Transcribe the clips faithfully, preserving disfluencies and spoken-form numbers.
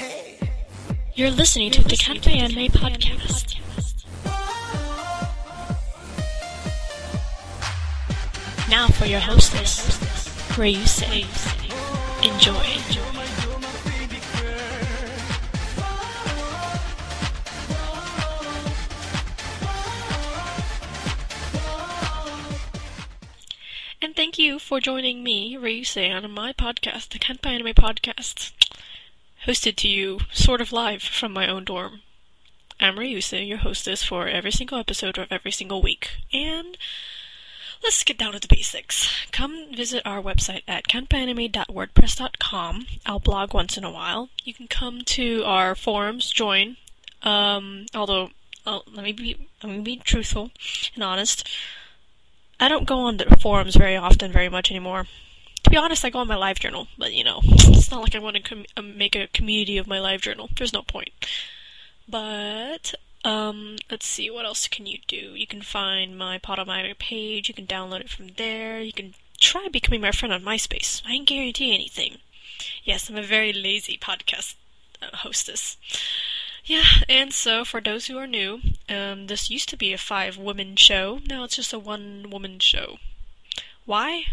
You're listening to the Kanpai Anime Podcast. Now for your hostess, Ryusei. Enjoy. And thank you for joining me, Ryusei, on my podcast, the Kanpai Anime Podcast. Hosted to you, sort of live, from my own dorm. I'm Ryusei, your hostess for every single episode of every single week. And let's get down to the basics. Come visit our website at kanpaianime dot wordpress dot com. I'll blog once in a while. You can come to our forums, join. Um, although, oh, let me be, let me be truthful and honest. I don't go on the forums very often, very much anymore. To be honest, I go on my live journal, but you know, it's not like I want to com- uh, make a community of my live journal. There's no point. But, um, let's see, what else can you do? You can find my Podomatic page, you can download it from there, you can try becoming my friend on MySpace. I can guarantee anything. Yes, I'm a very lazy podcast uh, hostess. Yeah, and so, for those who are new, um, this used to be a five-woman show, now it's just a one-woman show. Why?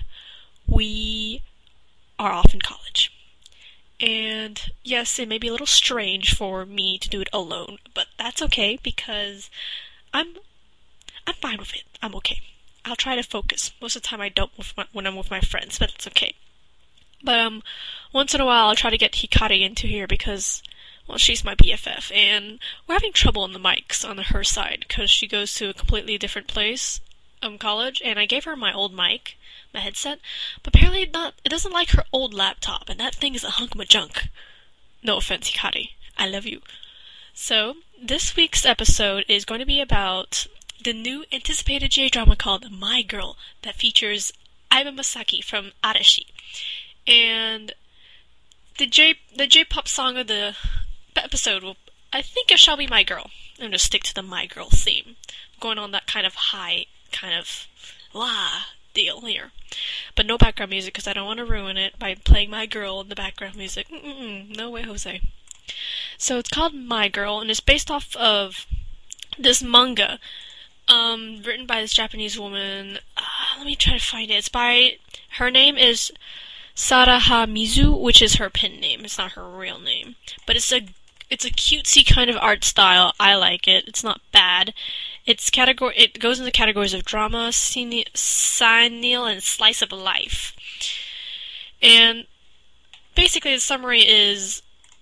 We are off in college. And yes, it may be a little strange for me to do it alone, but that's okay because I'm I'm fine with it. I'm okay. I'll try to focus. Most of the time I don't with my, when I'm with my friends, but it's okay. But um, once in a while I'll try to get Hikari into here because, well, she's my B F F, and we're having trouble on the mics on her side because she goes to a completely different place, um, college, and I gave her my old mic, my headset, but apparently it not it doesn't like her old laptop, and that thing is a hunk of junk. No offense, Hikari. I love you. So, this week's episode is going to be about the new anticipated J-drama called My Girl that features Aiba Masaki from Arashi. And the J the J-pop song of the episode will, I think it shall be My Girl. I'm going to stick to the My Girl theme. Going on that kind of high, kind of, wah, deal here. But no background music because I don't want to ruin it by playing My Girl in the background music. Mm-mm, no way, Jose. So it's called My Girl, and it's based off of this manga um, written by this Japanese woman. Uh, let me try to find it. It's by, her name is Saraha Mizu, which is her pen name. It's not her real name. But it's a It's a cutesy kind of art style. I like it. It's not bad. It's category. It goes into categories of drama, cine, cine, and slice of life. And basically, the summary is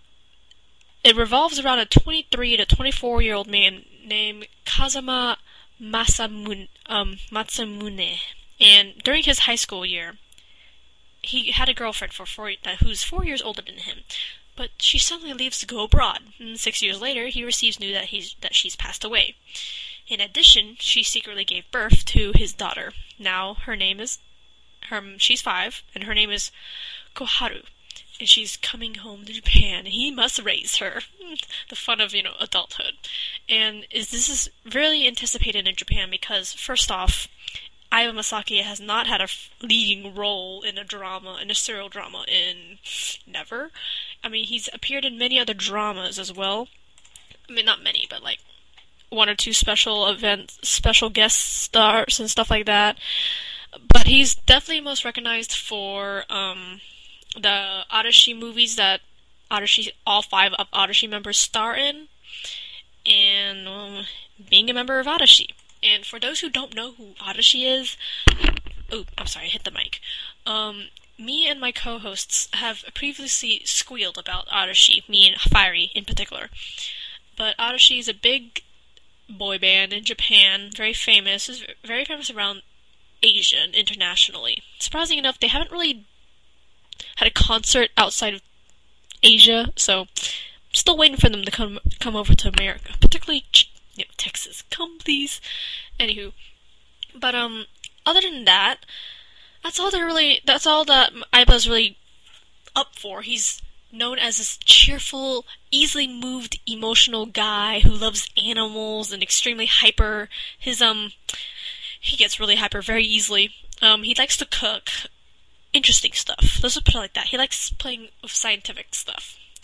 it revolves around a twenty-three to twenty-four year old man named Kazama Masamune, um, Masamune. And during his high school year, he had a girlfriend for four, who's four years older than him. But she suddenly leaves to go abroad, and six years later, he receives news that he's that she's passed away. In addition, she secretly gave birth to his daughter. Now, her name is, her she's five, and her name is Koharu, and she's coming home to Japan, and he must raise her. The fun of, you know, adulthood. And is this is really anticipated in Japan because, first off, Aiba Masaki has not had a leading role in a drama, in a serial drama, in never. I mean, he's appeared in many other dramas as well. I mean, not many, but like one or two special events, special guest stars and stuff like that. But he's definitely most recognized for um, the Arashi movies that Arashi, all five of Arashi members star in, and um, being a member of Arashi. And for those who don't know who Arashi is, oh, I'm sorry, I hit the mic. Um, me and my co-hosts have previously squealed about Arashi, me and Fiery in particular. But Arashi is a big boy band in Japan, very famous, is very famous around Asia and internationally. Surprisingly enough, they haven't really had a concert outside of Asia, so I'm still waiting for them to come come over to America, particularly you know, Texas. Come, please. Anywho, but um, other than that, that's all they're really. That's all that Aiba's really up for. He's known as this cheerful, easily moved, emotional guy who loves animals and extremely hyper. His um, he gets really hyper very easily. Um, he likes to cook interesting stuff. Let's just put it like that. He likes playing with scientific stuff.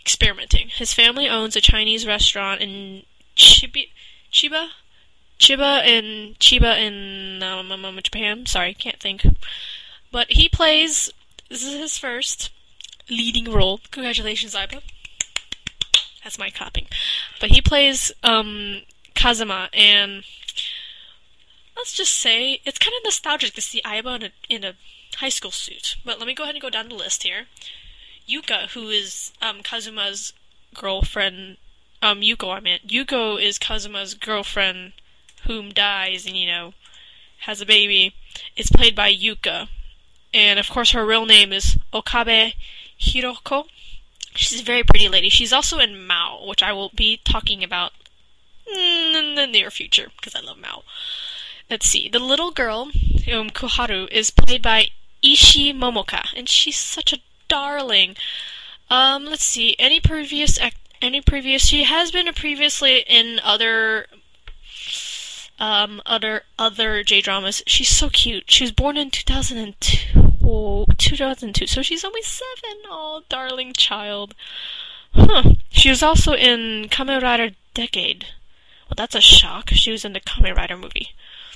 experimenting. His family owns a Chinese restaurant in Chibi, Chiba? Chiba in Chiba in um, Japan. Sorry, can't think. But he plays. This is his first leading role. Congratulations, Aiba. That's my clapping. But he plays um, Kazuma, and let's just say it's kind of nostalgic to see Aiba in a, in a high school suit. But let me go ahead and go down the list here. Yuka, who is um, Kazuma's girlfriend. Um, Yuko, I meant. Yuko is Kazuma's girlfriend, whom dies and, you know, has a baby. It's played by Yuka. And, of course, her real name is Okabe Hiroko. She's a very pretty lady. She's also in Mao, which I will be talking about in the near future, because I love Mao. Let's see. The little girl, um, Koharu, is played by Ishii Momoka, and she's such a darling. Um, let's see. Any previous, any previous, she has been previously in other, um, other, other J-dramas. She's so cute. She was born in two thousand two, two thousand two, so she's only seven. Oh, darling child. Huh. She was also in Kamen Rider Decade. Well, that's a shock. She was in the Kamen Rider movie.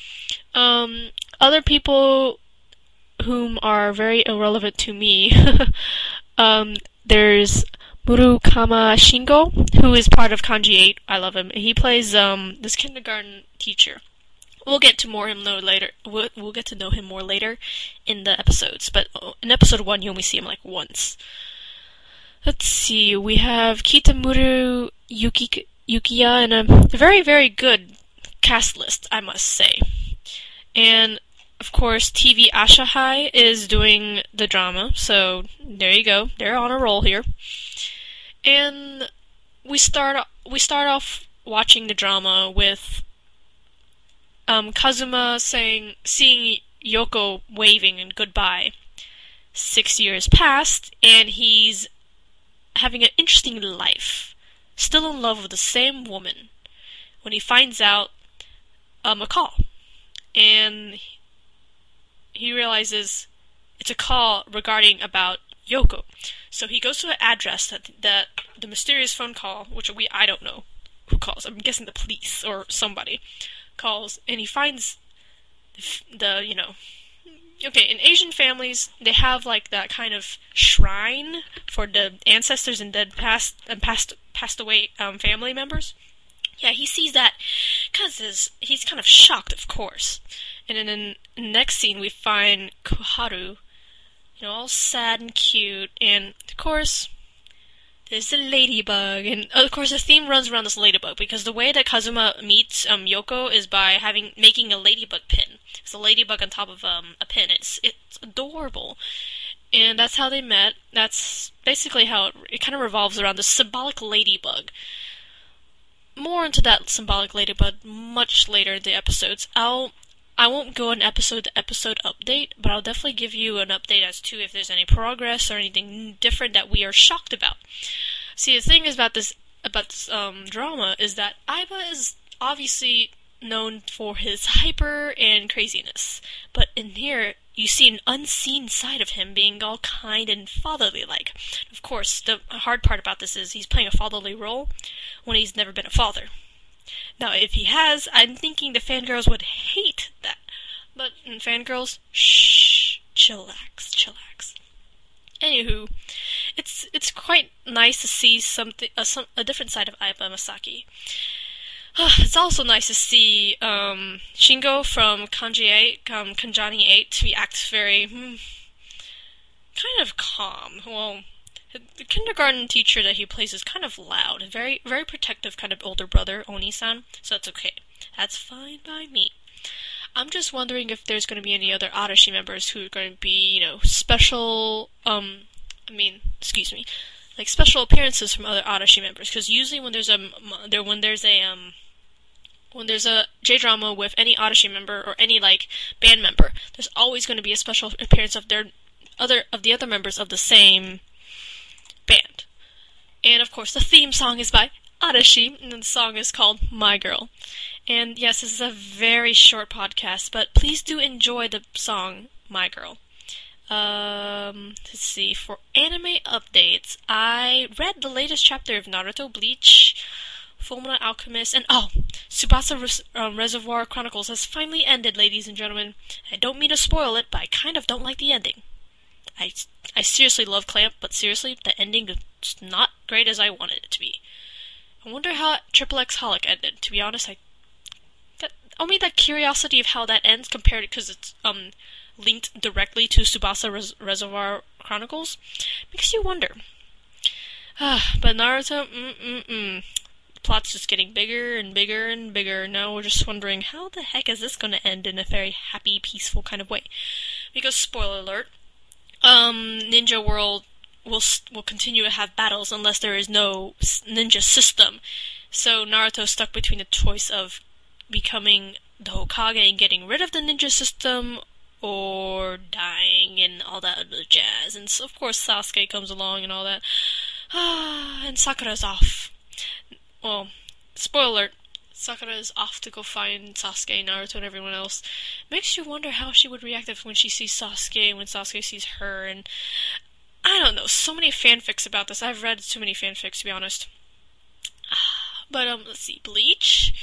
Um, other people whom are very irrelevant to me. um, there's Murukama Shingo, who is part of Kanji eight. I love him. He plays um this kindergarten teacher. We'll get to more him know later. We'll, we'll get to know him more later in the episodes. But in episode one, you only see him like once. Let's see. We have Kitamura Yuki Yukiya and a very very good cast list, I must say. And of course, T V Ashahai is doing the drama, so there you go. They're on a roll here. And we start we start off watching the drama with um, Kazuma saying, seeing Yoko waving and goodbye. Six years passed, and he's having an interesting life. Still in love with the same woman. When he finds out um, a call. And he realizes it's a call regarding about Yoko. So he goes to an address that, that the mysterious phone call, which we I don't know who calls. I'm guessing the police or somebody calls, and he finds the, the you know. Okay, in Asian families, they have like that kind of shrine for the ancestors and dead past and passed passed away um, family members. Yeah, he sees that because he's kind of shocked, of course. And then in the next scene, we find Koharu, you know, all sad and cute. And, of course, there's the ladybug. And, of course, the theme runs around this ladybug, because the way that Kazuma meets um, Yoko is by having making a ladybug pin. It's a ladybug on top of um, a pin. It's, it's adorable. And that's how they met. That's basically how it, it kind of revolves around the symbolic ladybug. More into that symbolic ladybug much later in the episodes. I'll, I won't go an episode-to-episode update, but I'll definitely give you an update as to if there's any progress or anything different that we are shocked about. See, the thing is about this about this um, drama is that Aiba is obviously known for his hyper and craziness, but in here you see an unseen side of him being all kind and fatherly-like. Of course, the hard part about this is he's playing a fatherly role when he's never been a father. Now, if he has, I'm thinking the fangirls would hate that. But in fangirls, shh, chillax, chillax. Anywho, it's it's quite nice to see something a, some, a different side of Aiba Masaki. It's also nice to see um, Shingo from Kanji eight, um, Kanjani eight, to act very, hmm, kind of calm. Well, the kindergarten teacher that he plays is kind of loud, very, very protective kind of older brother, Oni-san, so that's okay. That's fine by me. I'm just wondering if there's going to be any other Arashi members who are going to be, you know, special, um, I mean, excuse me, like special appearances from other Arashi members, because usually when there's a, there, when there's a, um, when there's a J-drama with any Arashi member or any, like, band member, there's always going to be a special appearance of their other, of the other members of the same band. And, of course, the theme song is by Arashi, and the song is called My Girl. And, yes, this is a very short podcast, but please do enjoy the song My Girl. Um, let's see, for anime updates, I read the latest chapter of Naruto, Bleach, Fullmetal Alchemist, and oh, Tsubasa Res- um, Reservoir Chronicles has finally ended, ladies and gentlemen. I don't mean to spoil it, but I kind of don't like the ending. I, I seriously love Clamp, but seriously, the ending is not great as I wanted it to be. I wonder how Triple X Holic ended. To be honest, I that, only that curiosity of how that ends compared to, because it's um linked directly to Tsubasa Res- Reservoir Chronicles, makes you wonder. Ah, but Naruto, mm-mm-mm. The plot's just getting bigger and bigger and bigger. Now we're just wondering, how the heck is this going to end in a very happy, peaceful kind of way? Because, spoiler alert, um, Ninja World will will continue to have battles unless there is no ninja system. So Naruto's stuck between the choice of becoming the Hokage and getting rid of the ninja system, or dying and all that other jazz. And so, of course, Sasuke comes along and all that. Ah, and Sakura's off. Well, spoiler alert, Sakura is off to go find Sasuke, Naruto, and everyone else. Makes you wonder how she would react if when she sees Sasuke and when Sasuke sees her, and I don't know, so many fanfics about this. I've read too many fanfics, to be honest. But, um, let's see, Bleach?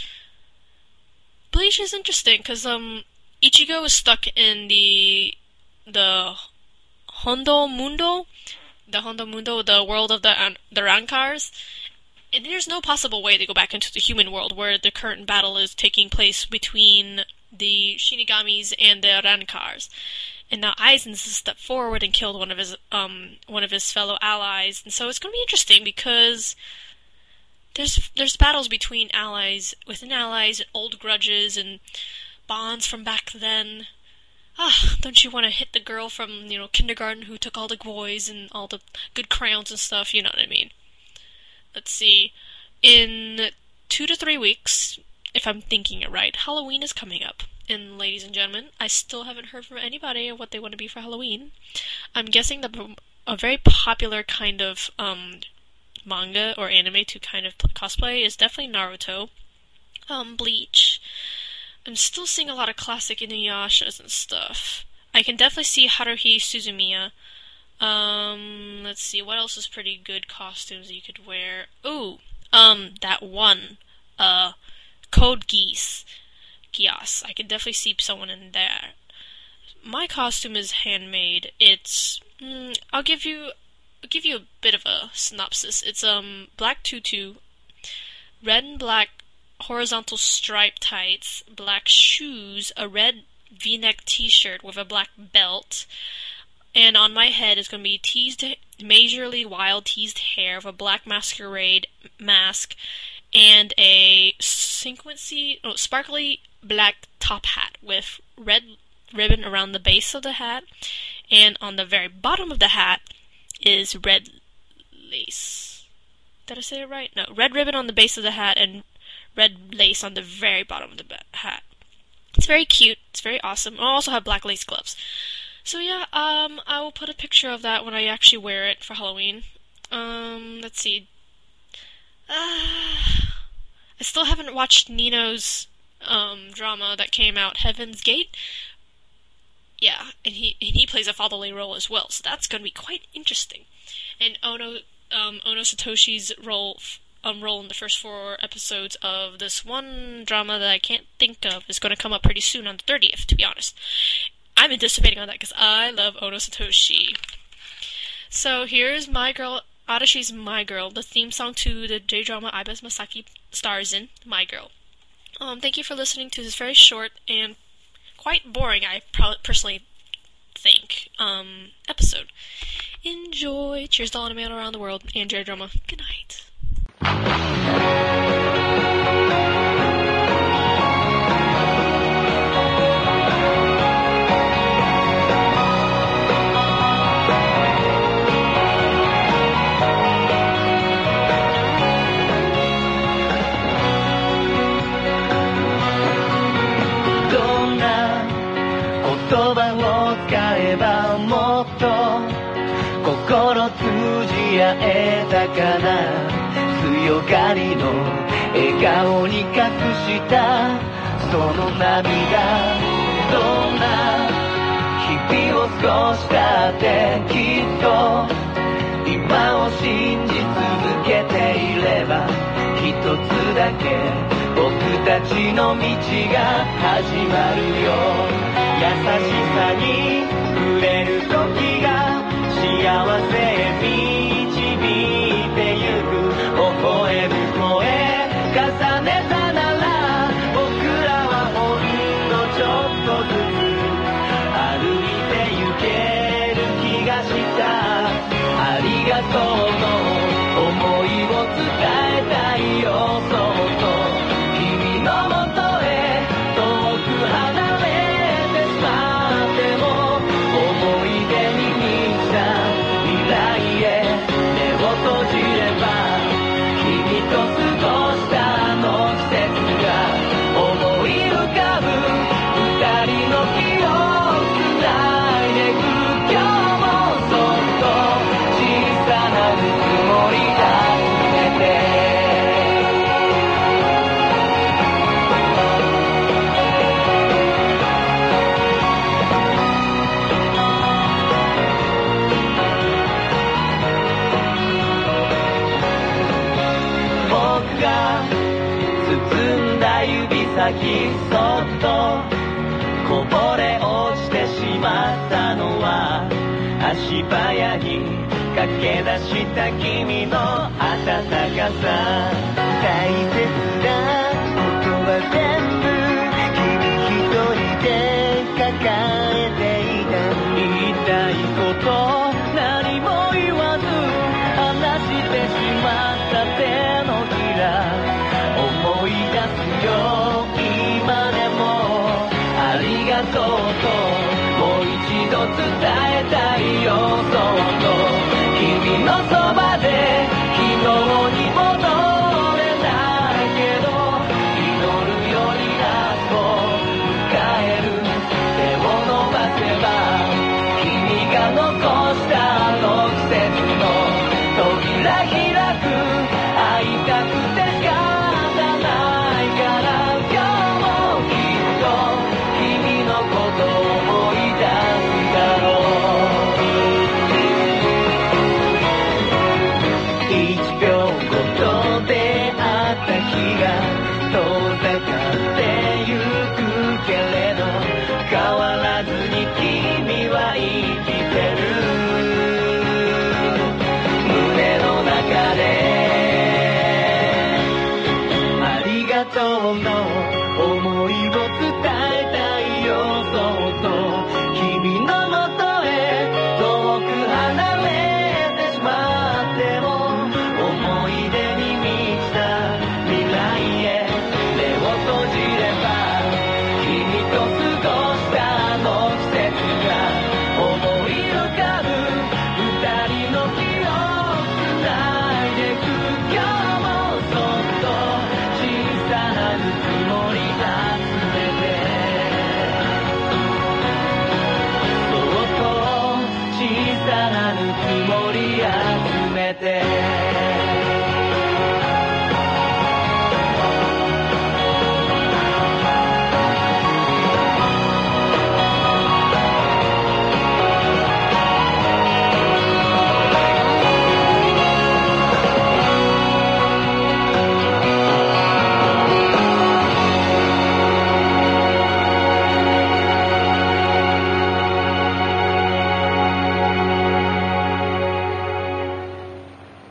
Bleach is interesting, because, um, Ichigo is stuck in the, the Hondo Mundo, the Hondo Mundo, the world of the, uh, the Rankars, and there's no possible way to go back into the human world where the current battle is taking place between the Shinigamis and the Rankars. And now Aizen's stepped forward and killed one of his um one of his fellow allies, and so it's going to be interesting because there's there's battles between allies, within allies, and old grudges and bonds from back then. Ah, don't you want to hit the girl from, you know, kindergarten who took all the boys and all the good crayons and stuff? You know what I mean. Let's see. In two to three weeks, if I'm thinking it right, Halloween is coming up. And ladies and gentlemen, I still haven't heard from anybody what they want to be for Halloween. I'm guessing that a very popular kind of um, manga or anime to kind of cosplay is definitely Naruto, um, Bleach. I'm still seeing a lot of classic Inuyashas and stuff. I can definitely see Haruhi Suzumiya. Um, let's see, what else is pretty good costumes you could wear? Ooh, um, that one, uh, Code Geass. Geass. I could definitely see someone in there. My costume is handmade. It's, mm, I'll give you, I'll give you a bit of a synopsis. It's, um, black tutu, red and black horizontal striped tights, black shoes, a red V-neck t-shirt with a black belt, and on my head is going to be teased, majorly wild teased hair with a black masquerade mask, and a sequency, oh, sparkly black top hat with red ribbon around the base of the hat, and on the very bottom of the hat is red lace. Did I say it right? No, red ribbon on the base of the hat and red lace on the very bottom of the hat. It's very cute. It's very awesome. I also have black lace gloves. So yeah, um, I will put a picture of that when I actually wear it for Halloween. Um, let's see. Uh, I still haven't watched Nino's um, drama that came out, Heaven's Gate. Yeah, and he and he plays a fatherly role as well, so that's going to be quite interesting. And Ono um, Ono Satoshi's role um, role in the first four episodes of this one drama that I can't think of is going to come up pretty soon on the thirtieth, to be honest. I'm anticipating on that because I love Ono Satoshi. So here's My Girl, Arashi's My Girl, the theme song to the J-drama Ibis Masaki stars in, My Girl. Um, thank you for listening to this very short and quite boring, I pro- personally think, um, episode. Enjoy. Cheers to all anime around the world and J-drama. Good night. 合えたかな強がりの笑顔に隠したその涙どんな日々を少しだってきっと今を信じ続けていれば一つだけ僕たちの道が始まるよ。優しさに触れる時が幸せへ導いてゆく。微笑む声重ねたなら僕らはほんのちょっとずつ歩いてゆける気がした。ありがとうの思いを伝えたいよ。そっと君のもとへ遠く離れてしまっても思い出に満ちた未来へ目を閉じれば君と過ごしたあの季節が思い浮かぶ。二人の記憶つないでく。今日もそっと小さなぬくもり集めて僕が包んだ指先そっとこぼれ落ちてしまったのは足早に駆け出した君の温かさ。大切なことは全部君一人で抱えていた。言いたいこと何も言わず話してしまった手のひら思い出すよ今でも。ありがとうともう一度伝えたいよ。そっと君のそばで昨日に戻れないけど祈るよりラスト迎える。手を伸ばせば君が残したあの季節の扉開く。会いたくて仕方ないから今日もきっと君のことを思い出すだろう。一秒ごと出会った日が遠ざかってゆくけれど変わらずに君は生きてる。胸の中でありがとうの思いを伝えたいよ。そっと君のもとへ遠く離れてしまっても思い出に満ちた未来へ目を閉じれば君と過ごしたあの季節が思い浮かぶ。二人の記憶つないでく。今日もそっと小さなぬくもり集めてそっと小さなぬくもり集めて